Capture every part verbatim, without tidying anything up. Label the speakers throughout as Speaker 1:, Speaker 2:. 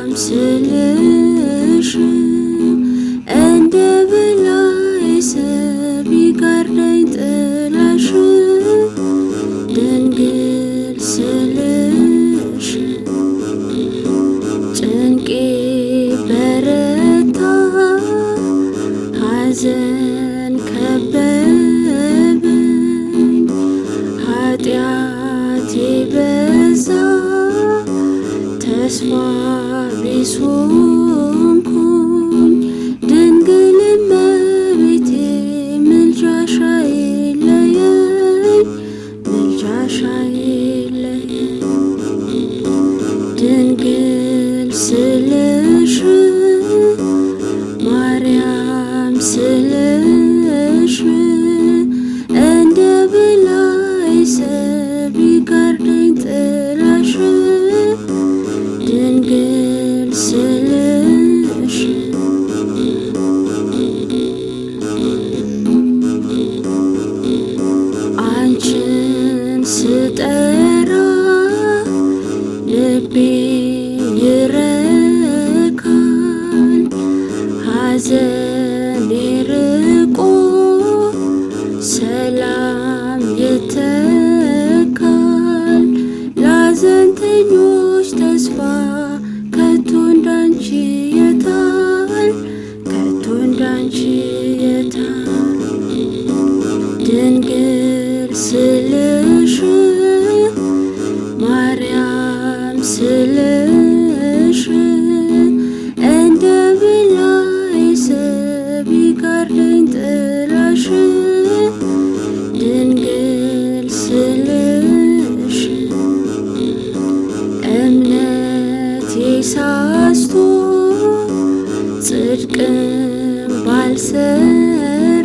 Speaker 1: ስልሽ እንደ በላይ ሰብ ይጋርደኝ ጥላሽ ድንግል ስልሽ ጭንቄ በረታ ሐዘን ከበበኝ ኃጢአቴ በዛ ተስፋ ቢስ ሆንኩኝ ድንግል እመቤቴ ምልጃሽ አይለየኝ ምልጃሽ አይለየኝ ድንግል ስልሽ ማርያም ስልሽ እንደ በላይ ሰብ ይጋርደኝ ጥላሽ ድንግል ስልሽ አንቺን ስጠራ ልቤ ይረካል ሐዘኔ ርቆ ሰላም ይተካል ላዘንተኞች ተስፋ ከቶ እንዳንቺ የታል ከቶ እንዳንቺ የታል ድንግል ስልሽ ማርያም ስልሽ እንደ በላይ ሰብ ይጋርደኝ ጥላሽ ድንግል ስልሽ እምነቴ ሳስቶ ጽድቅም ባልሰራ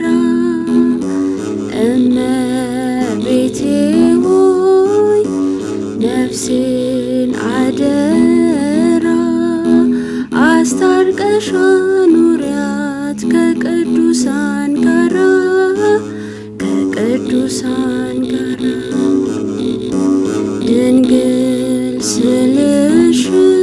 Speaker 1: እመቤቴ ሆይ ነፍሴን አደራ አስታርቀሽ አኑሪያት ከቅዱሳን ጋራ ከቅዱሳን ጋራ ድንግል ስልሽ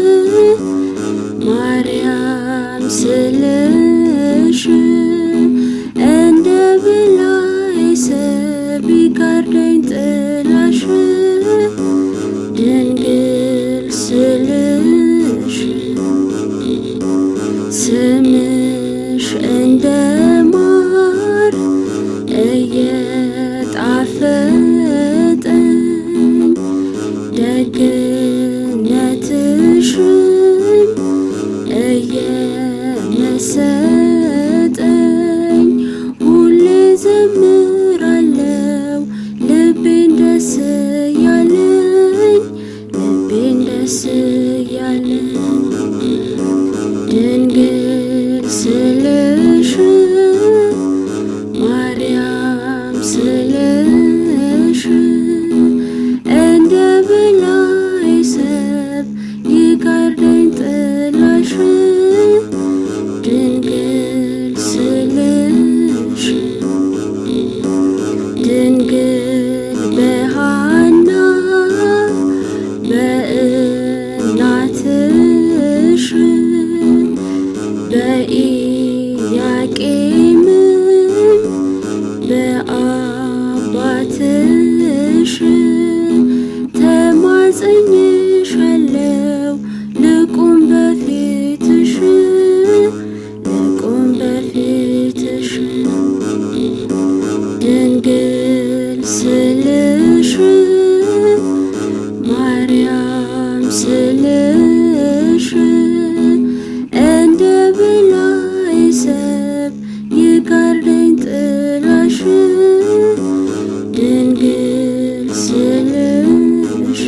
Speaker 1: ማርያም ስልሽ እንደ በላይ ሰብ ይጋርደኝ ጥላሽ ድንግል ስልሽ ስምሽ እንደ ማር እየጣፈጠኝ ደግነትሽን እየመሰጠኝ ሁሌ ዘምራለው ልቤን ደስ ያለኝ ልቤን ደስ ያለኝ ድንግል ስልሽ ማርያም ስልሽ እንደ በላይ ሰብ ይጋርደኝ ጥላሽ ድንግል ስልሽ ድንግል በሃና በእናትሽ በኢያቄም በአባትሽ ተማጽኜሻለው ልቁም በፊትሽ ልቁም በፊትሽ ድንግል ስልሽ ማርያም ስልሽ እንደ በላይ ሰብ ይጋርደኝ ጥላሽ ድንግል ስልሽ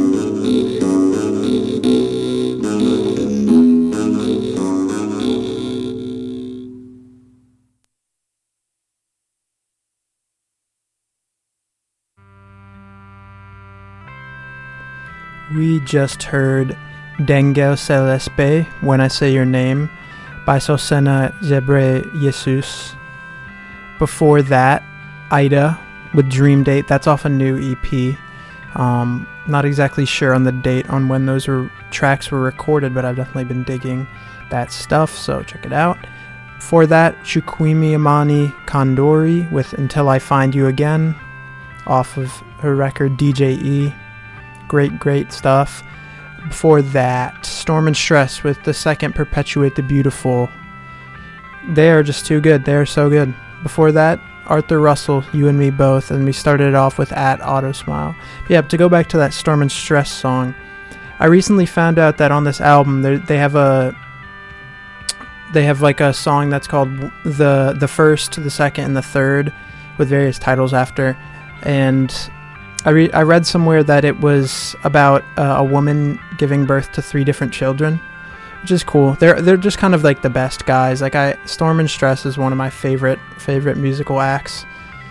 Speaker 2: We just heard Dengel Celespe, When I Say Your Name, by Sosena Zebre Jesus. Before that, Ida with Dream Date, that's off a new E P. Um, not exactly sure on the date on when those were, tracks were recorded, but I've definitely been digging that stuff, so check it out. Before that, Chukwumi Amani Kondori with Until I Find You Again, off of her record D J E. Great, great stuff. Before that, Storm and Stress with the second Perpetuate the Beautiful. They are just too good. They are so good. Before that, Arthur Russell, You and Me Both, and we started it off with At Auto Smile. Yeah, to go back to that Storm and Stress song, I recently found out that on this album they have a they have like a song that's called the the first, the second, and the third, with various titles after. And I re- I read somewhere that it was about uh, a woman giving birth to three different children, which is cool. They're they're just kind of like the best guys. Like I, Storm and Stress is one of my favorite favorite musical acts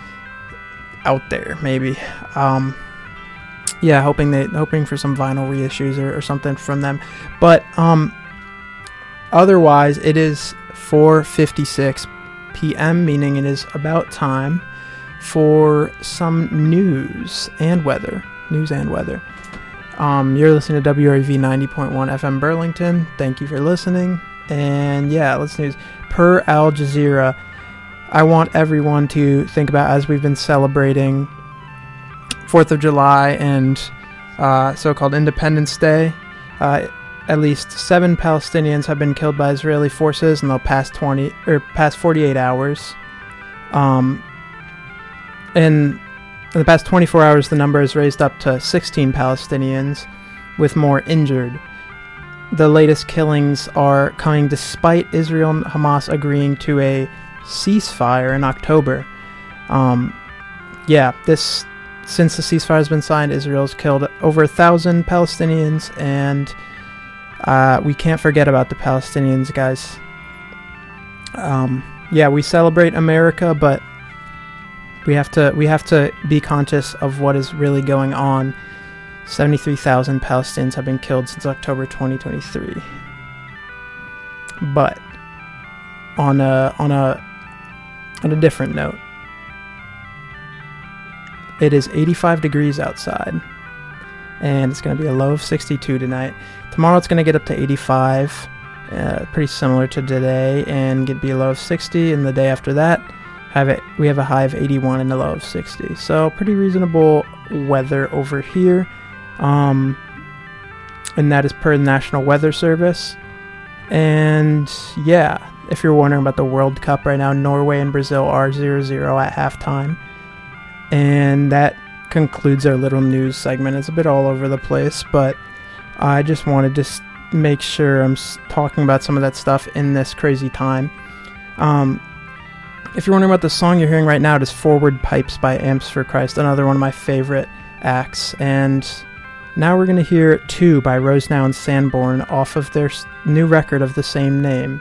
Speaker 2: out there. Maybe, um, yeah. Hoping they hoping for some vinyl reissues or, or something from them. But um, otherwise, it is four fifty-six p.m., meaning it is about time for some news and weather. News and weather. Um, you're listening to W R V ninety point one F M Burlington. Thank you for listening. And yeah, let's news. Per Al Jazeera, I want everyone to think about, as we've been celebrating fourth of July and uh, so-called Independence Day, uh, at least seven Palestinians have been killed by Israeli forces in the past twenty or past forty-eight hours. Um, and in the past twenty-four hours, the number is raised up to sixteen Palestinians, with more injured. The latest killings are coming despite Israel and Hamas agreeing to a ceasefire in October. Um, yeah, this since the ceasefire has been signed, Israel's killed over a thousand Palestinians, and uh, we can't forget about the Palestinians, guys. Um, yeah, we celebrate America, but we have to we have to be conscious of what is really going on. seventy-three thousand Palestinians have been killed since October twenty twenty-three. But on a on a on a different note, it is eighty-five degrees outside, and it's going to be a low of sixty-two tonight. Tomorrow it's going to get up to eighty-five, uh, pretty similar to today, and get be a low of sixty. And the day after that, have it we have a high of eighty-one and a low of sixty. So pretty reasonable weather over here. Um, and that is per the National Weather Service. And yeah, if you're wondering about the World Cup right now, Norway and Brazil are zero zero at halftime. And that concludes our little news segment. It's a bit all over the place, but I just wanted to s- make sure I'm s- talking about some of that stuff in this crazy time. Um, if you're wondering about the song you're hearing right now, it is Forward Pipes by Amps for Christ, another one of my favorite acts. And now we're going to hear Two by Rosenau and Sanborn off of their s- new record of the same name.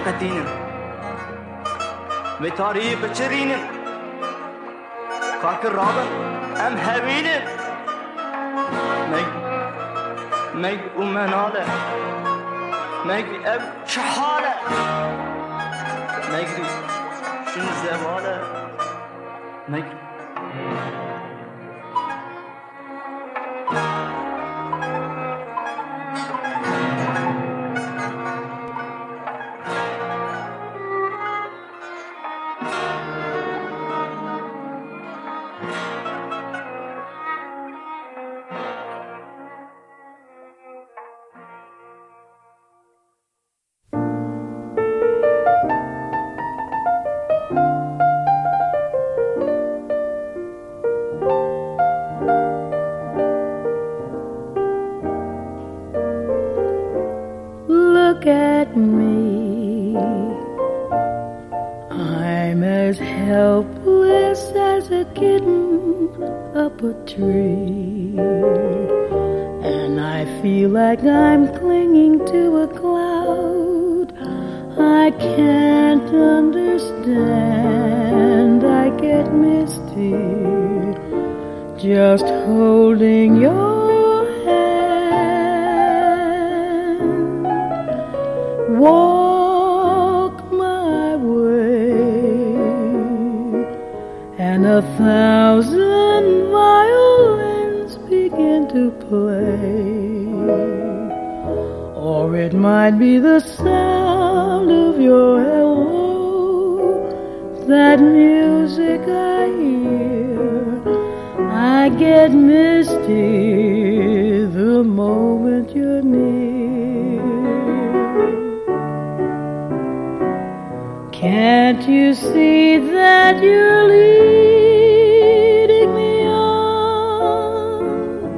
Speaker 3: قدينم وتاريخ بچرينم كاك الرابع أم هوينم مي مي أمنالة مي أب شحالة مي شن زوالة مي
Speaker 1: Look at me, I'm as helpless as a kitten up a tree, and I feel like I'm clinging to a cloud. I can't understand, I get misty just holding your walk my way, and a thousand violins begin to play, or it might be the sound of your hello, that music I hear. I get misty the moment you're near. Can't you see that you're leading me on?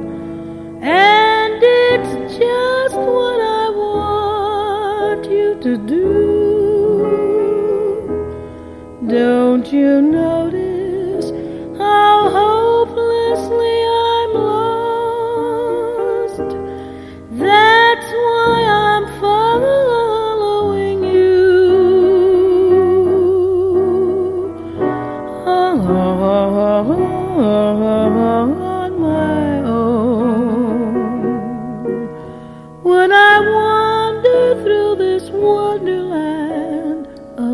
Speaker 1: And it's just what I want you to do. Don't you notice how hopelessly I'm lost? That's why I'm following you on my own. When I wander through this wonderland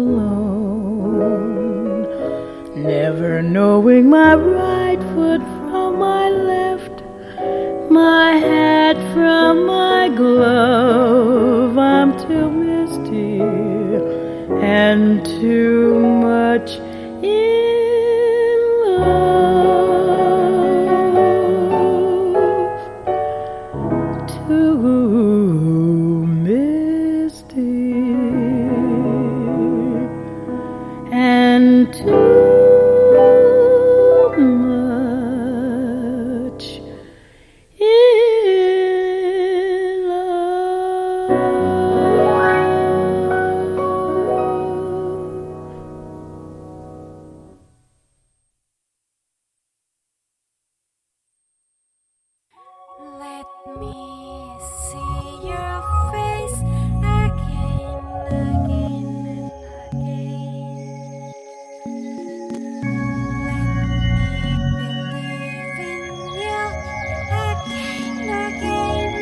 Speaker 1: alone, never knowing my right foot from my left, my hat from my glove, I'm too misty and too much in love, too misty and too much in
Speaker 4: Let me see your face again, again, and again. Let me believe in you again, again,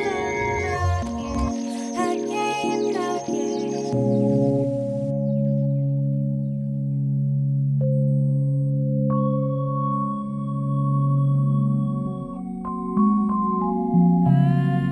Speaker 4: and again, again, again.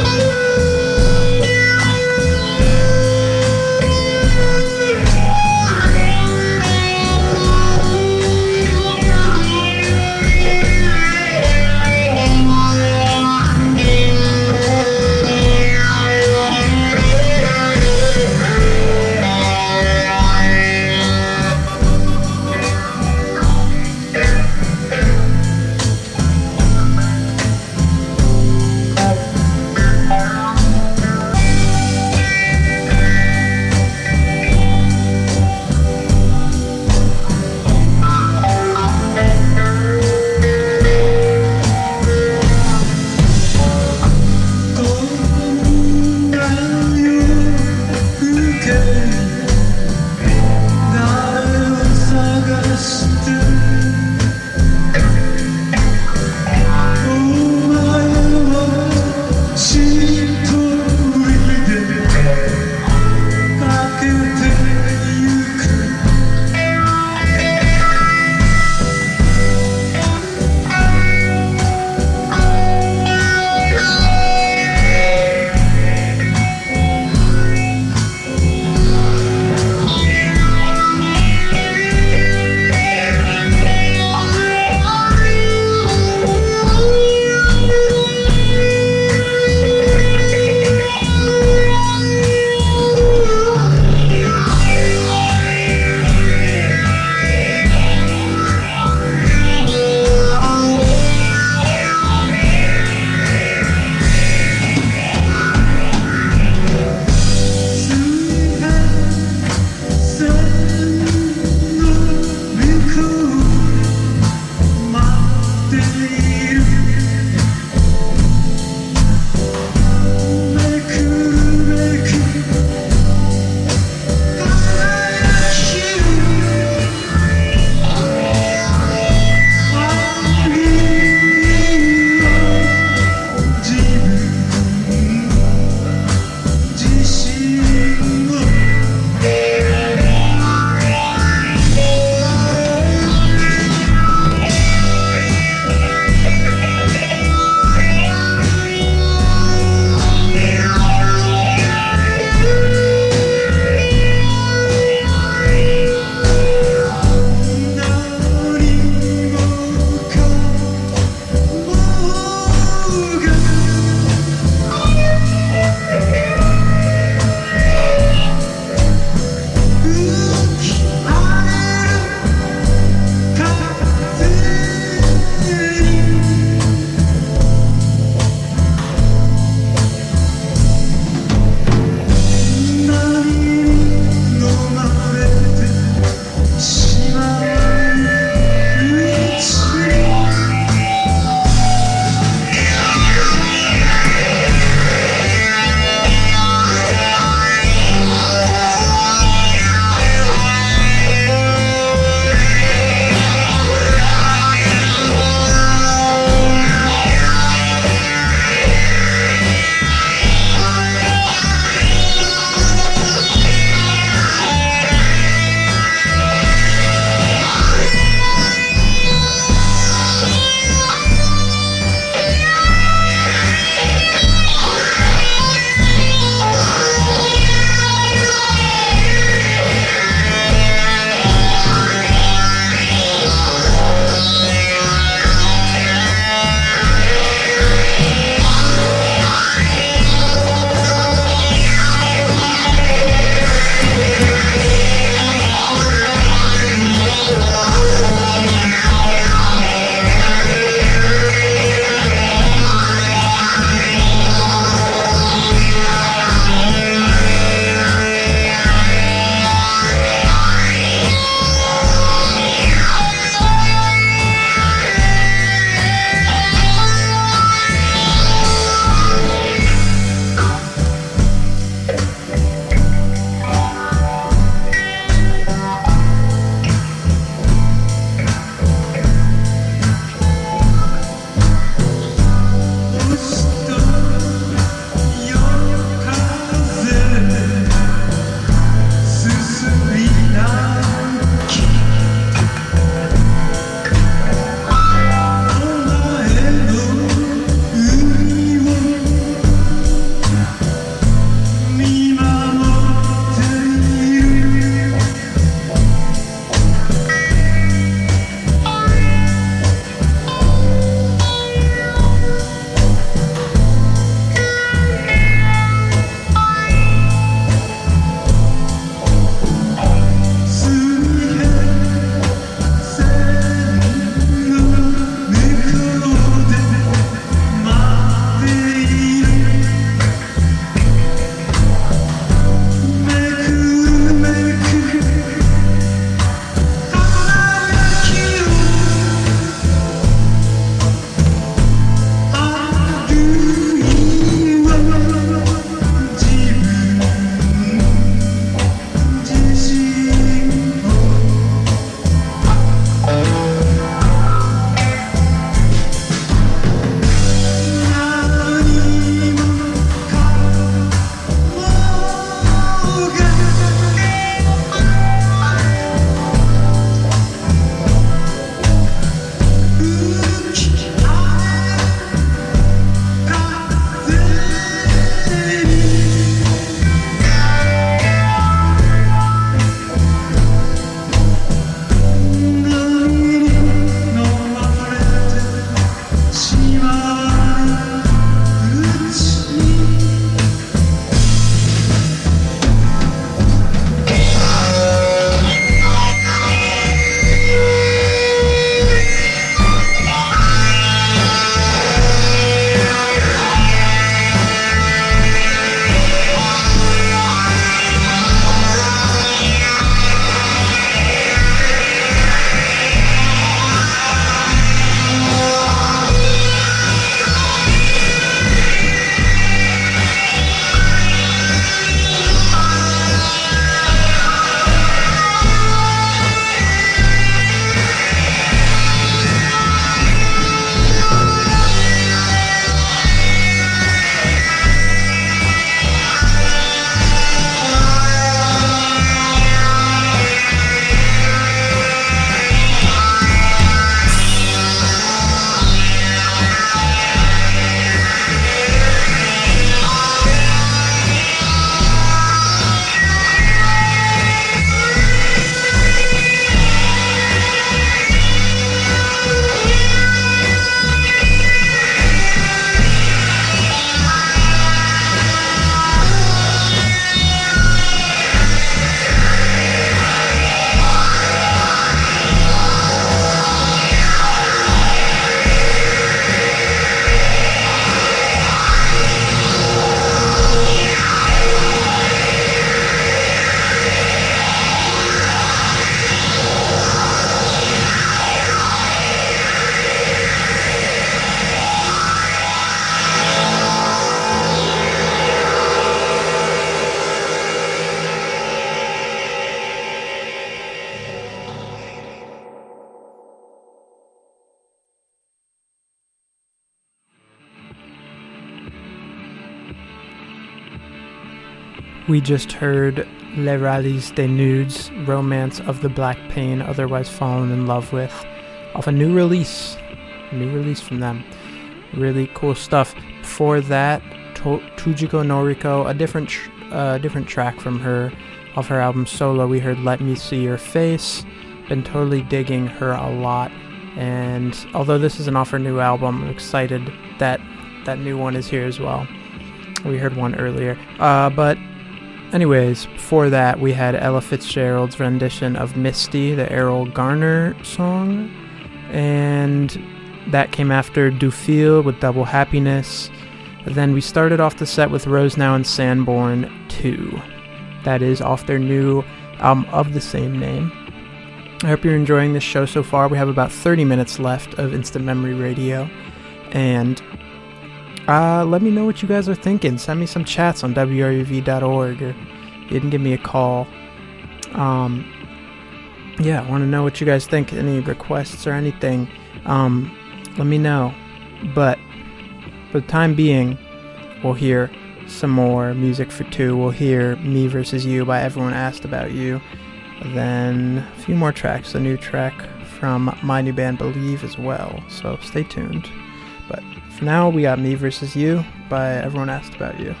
Speaker 2: We just heard Les Rallies des Nudes, Romance of the Black Pain, otherwise Fallen in Love With, off a new release. A new release from them. Really cool stuff. Before that, to- Tujiko Noriko, a different tr- uh, different track from her, off her album Solo. We heard Let Me See Your Face. Been totally digging her a lot. And although this isn't off her new album, I'm excited that that new one is here as well. We heard one earlier. Uh, but anyways, before that, we had Ella Fitzgerald's rendition of Misty, the Errol Garner song. And that came after Dufil with Double Happiness. Then we started off the set with Rose Now and Sanborn two. That is off their new album of the same name. I hope you're enjoying this show so far. We have about thirty minutes left of Instant Memory Radio. And uh, let me know what you guys are thinking. Send me some chats on W R U V dot org, or you can give me a call. Um, yeah, I want to know what you guys think. Any requests or anything, um, let me know. But for the time being, we'll hear some more music for two. We'll hear Me Versus You by Everyone Asked About You. Then a few more tracks, a new track from my new band Believe as well, so stay tuned. But for now, we got Me Versus You by Everyone Asked About You.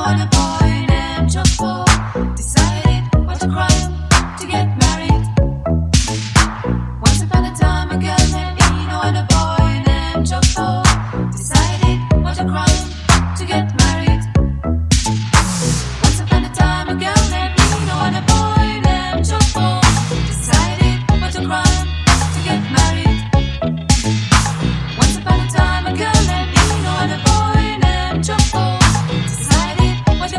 Speaker 5: and a boy named Jumbo decided what a crime to get married. Once upon a time, a girl named Eno and a boy named Jumbo decided what a crime to get married. Once upon a time, a girl named Eno and a boy named Jumbo decided what a crime to get married. Once upon a time, a girl named Eno and a boy named Jumbo decided what a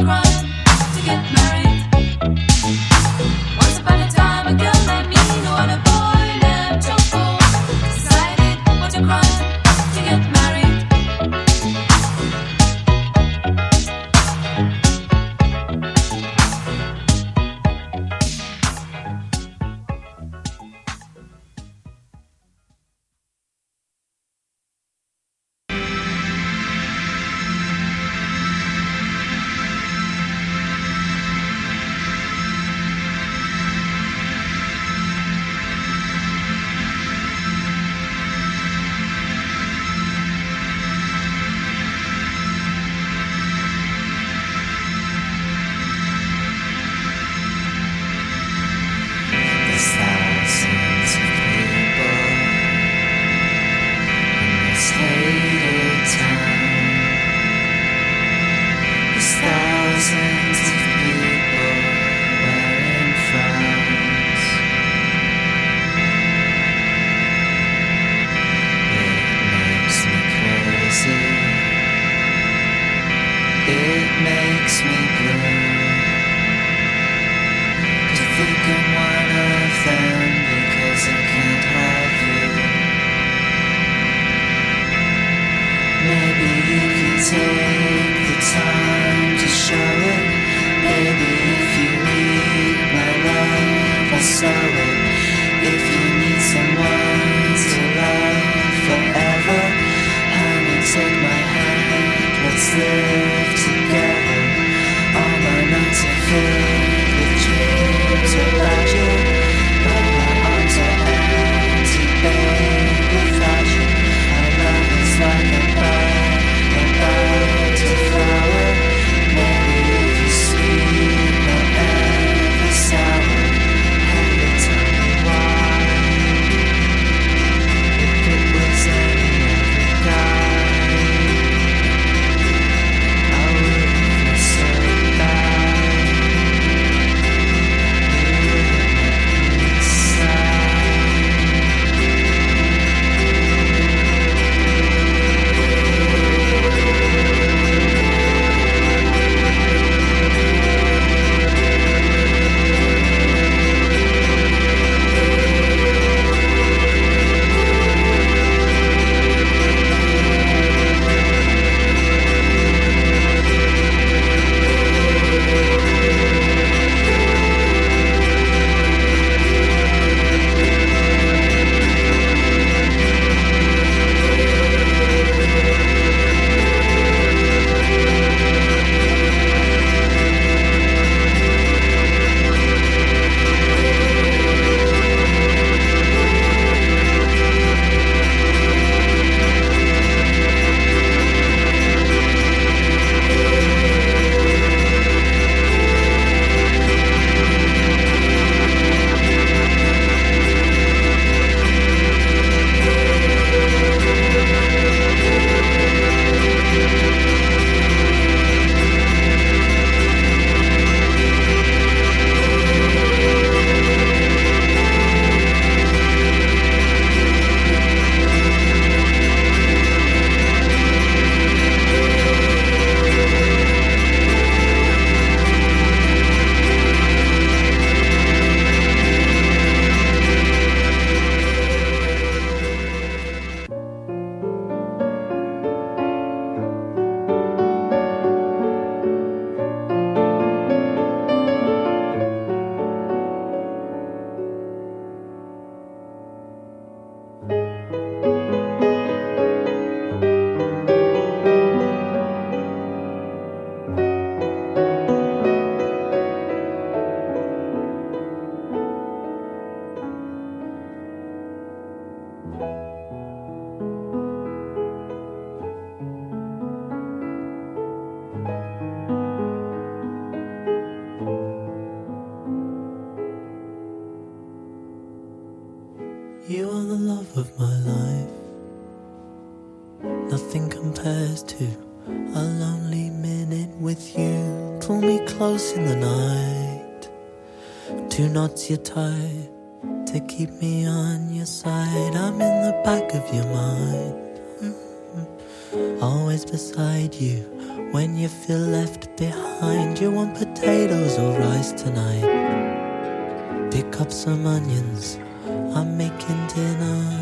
Speaker 6: pull me close in the night. Two knots you tie to keep me on your side. I'm in the back of your mind, mm-hmm. Always beside you when you feel left behind. You want potatoes or rice tonight? Pick up some onions, I'm making dinner.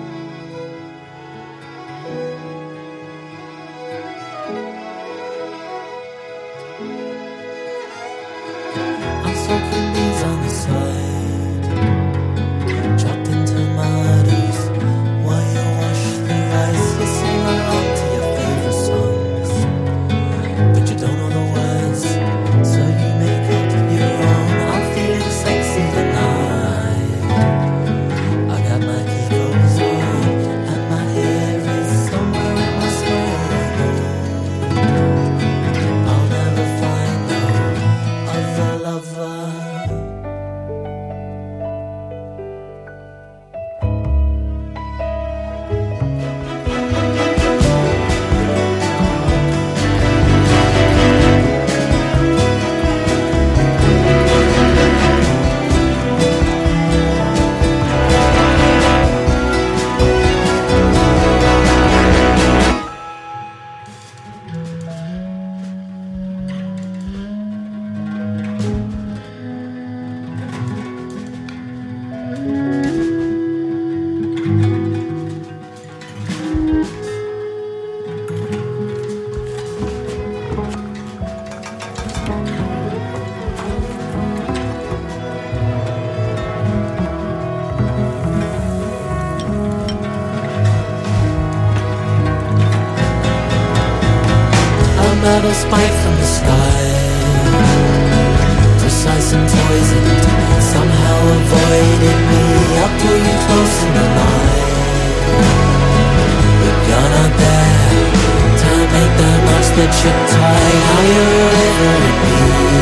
Speaker 6: I'm soaking beans on the side, chopped in tomatoes while you wash the rice. You sing along to your favorite songs, but you don't know the words, so you make up your own. I'm feeling sexy tonight. I got my Kiko's on, and my hair is somewhere in my swirl. I'll never find no other lover. Metal spike from the sky, precise and poisoned, somehow avoiding me. I'll pull you close in the night, but you're not there. Time ain't that much that you're tight. How you're a river in me,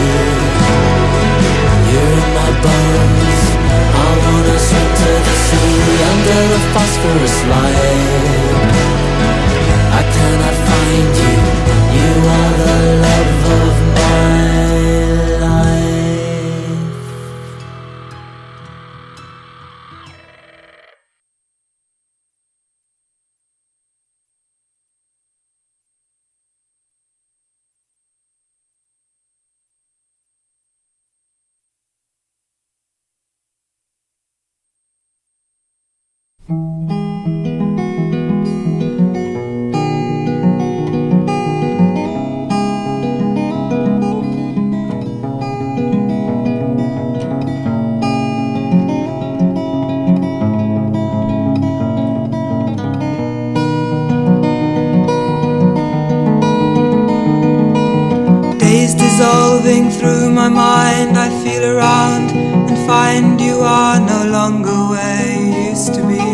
Speaker 6: you're in my bones. I wanna swim to the sea under the phosphorus light. I cannot find you. You are the love of my life.
Speaker 7: Dissolving through my mind, I feel around and find you are no longer where you used to be.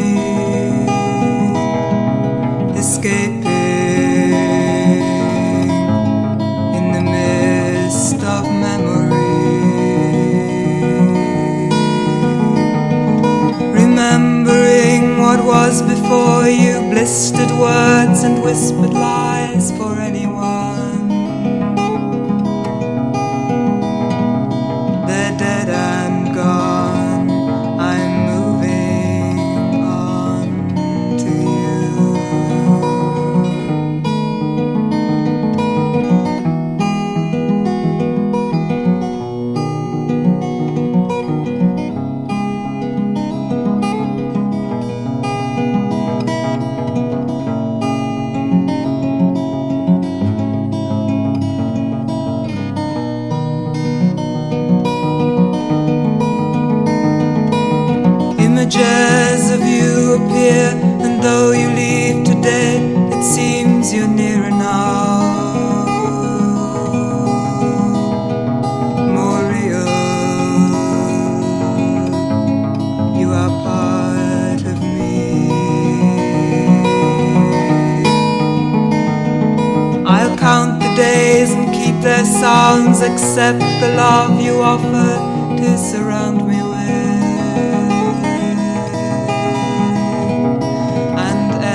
Speaker 7: Escaping in the mist of memory, remembering what was before you, blistered words and whispered lies for anyone. Dead and gone, I'm moving on to you. Images of you appear, and though you leave today, it seems you're nearer now, more real. You are part of me. I'll count the days and keep their sounds, accept the love you offer to surround me with.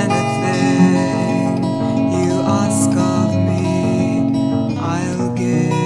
Speaker 7: I'll give.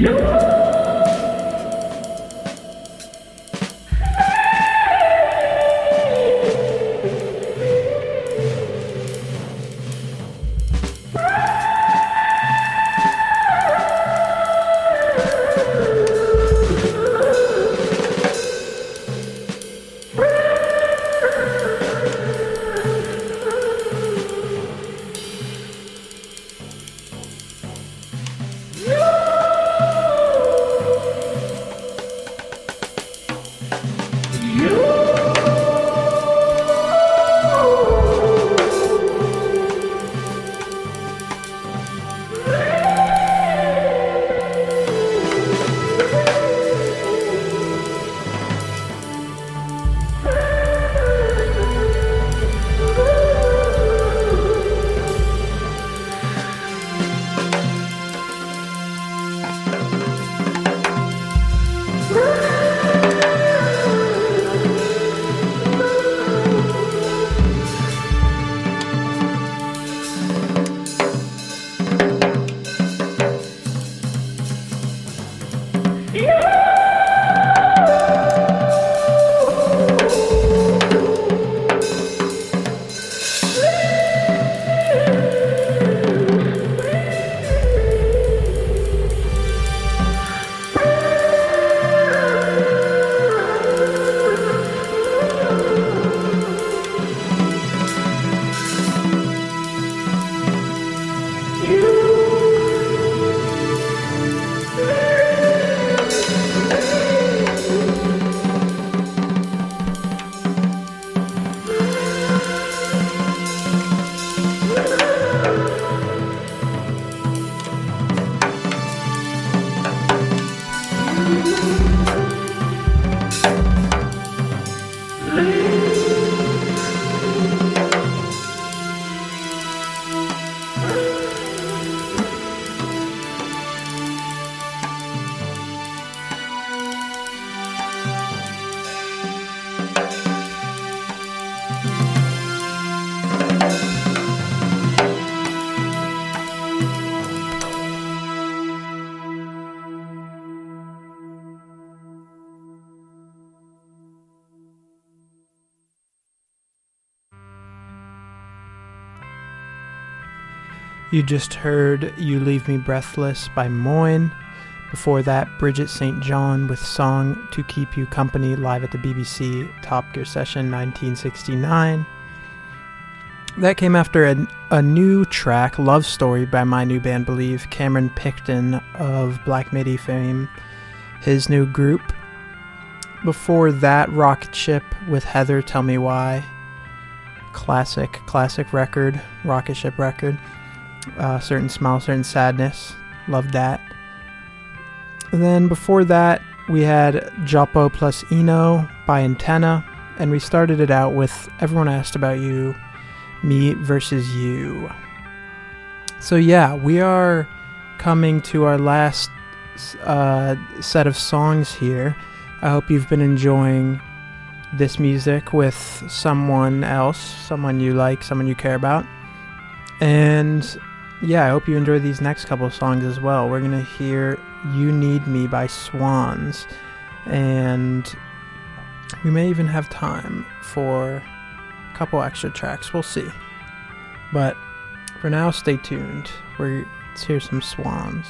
Speaker 2: You just heard You Leave Me Breathless by Moyne. Before that, Bridget Saint John with Song to Keep You Company live at the B B C Top Gear Session nineteen sixty-nine. That came after a, a new track, Love Story, by my new band Believe, Cameron Picton of Black Midi fame, his new group. Before that, Rocket Ship with Heather, Tell Me Why. Classic, classic record, Rocket Ship record. Uh, Certain Smile, Certain Sadness. Loved that. And then before that, we had Joppo plus Eno by Antenna. And we started it out with Everyone Asked About You, Me versus You. So yeah, we are coming to our last uh, set of songs here. I hope you've been enjoying this music with someone else, someone you like, someone you care about. And yeah, I hope you enjoy these next couple of songs as well. We're going to hear You Need Me by Swans. And we may even have time for a couple extra tracks. We'll see. But for now, stay tuned. We're, let's hear some Swans.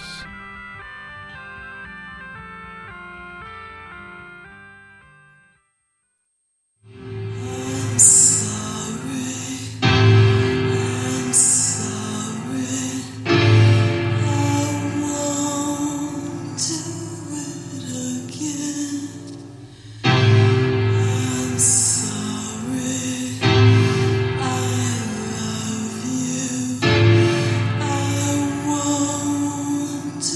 Speaker 6: To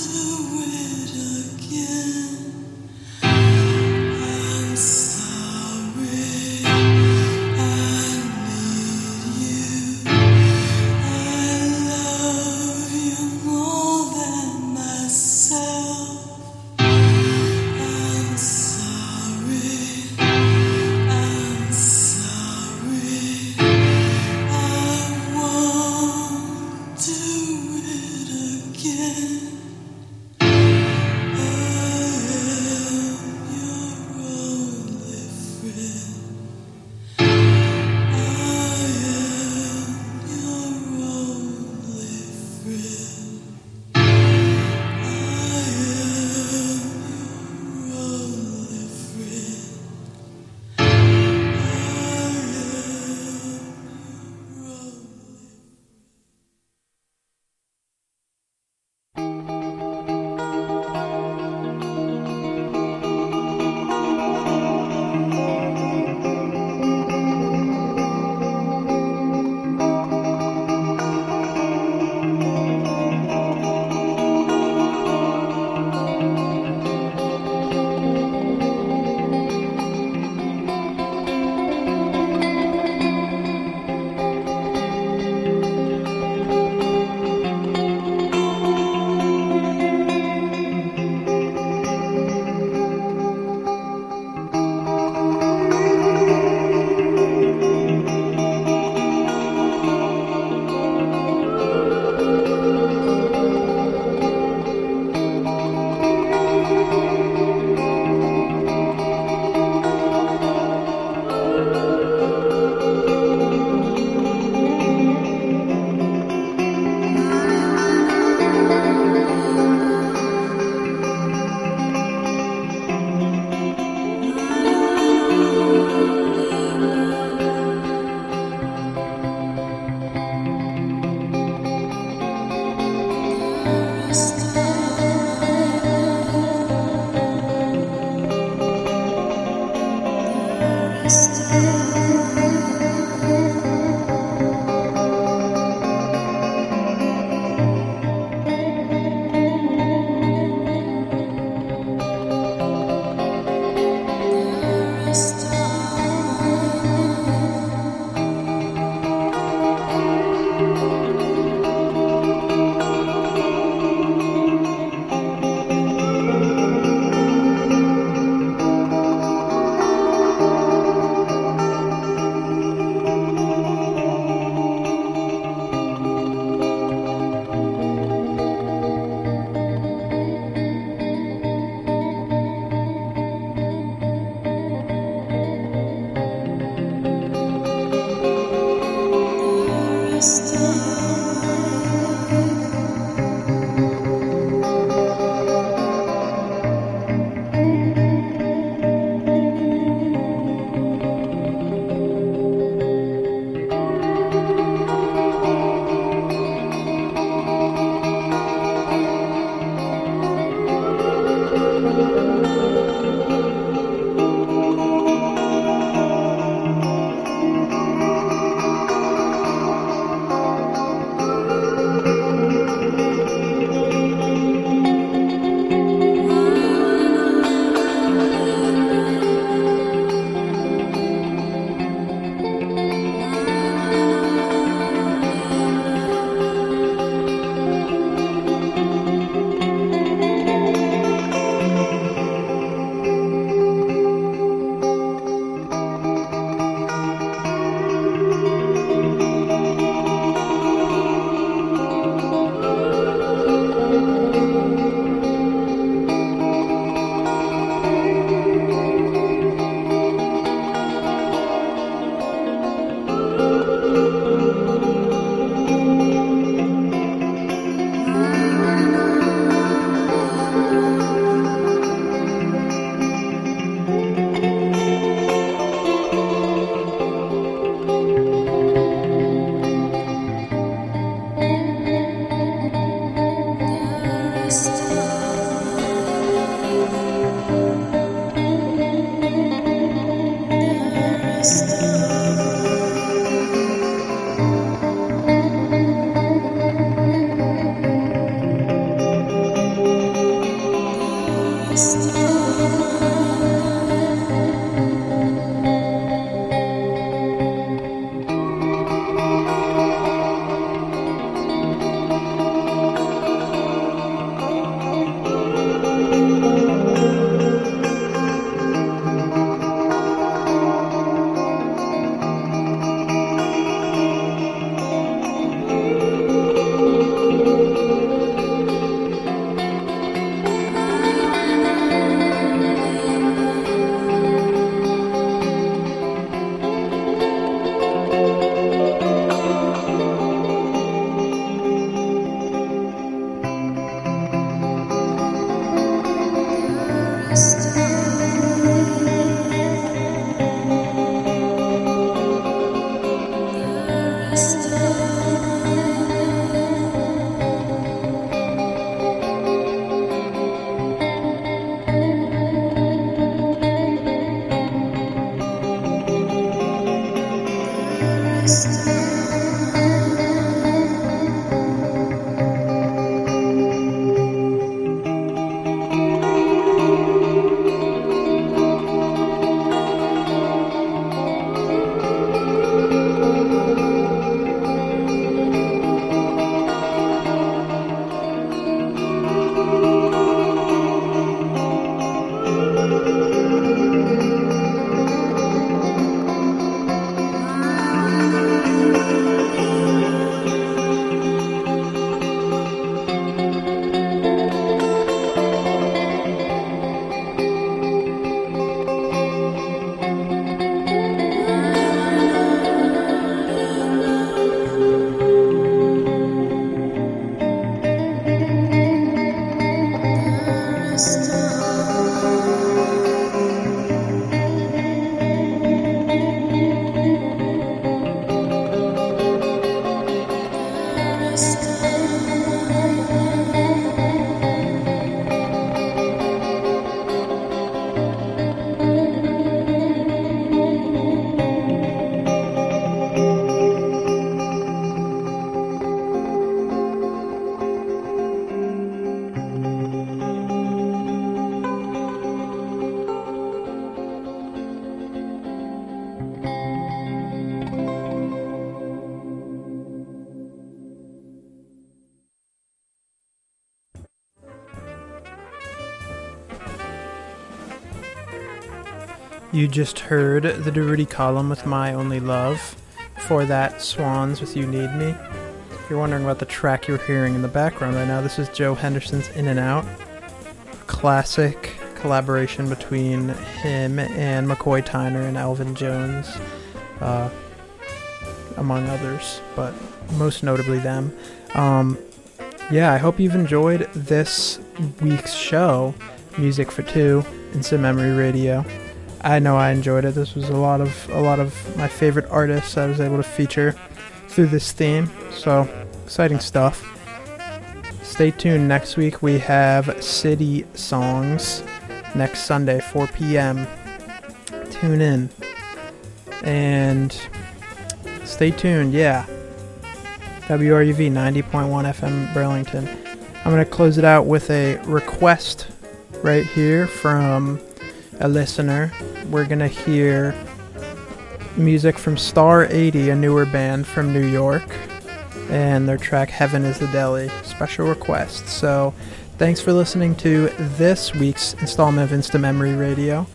Speaker 2: You just heard the Durutti column with My Only Love. Before that, Swans with You Need Me. If you're wondering about the track you're hearing in the background right now, this is Joe Henderson's In and Out. A classic collaboration between him and McCoy Tyner and Elvin Jones, uh, among others, but most notably them. Um, yeah, I hope you've enjoyed this week's show, Music for Two, Instant Memory Radio. I know I enjoyed it. This was a lot of a lot of my favorite artists I was able to feature through this theme. So exciting stuff. Stay tuned. Next week we have City Songs. Next Sunday, four p.m. Tune in. And stay tuned. Yeah. W R U V ninety point one F M Burlington. I'm going to close it out with a request right here from a listener. We're gonna hear music from Star eighty, a newer band from New York, and their track Heaven is the Deli. Special request. So thanks for listening to this week's installment of Instant Memory Radio.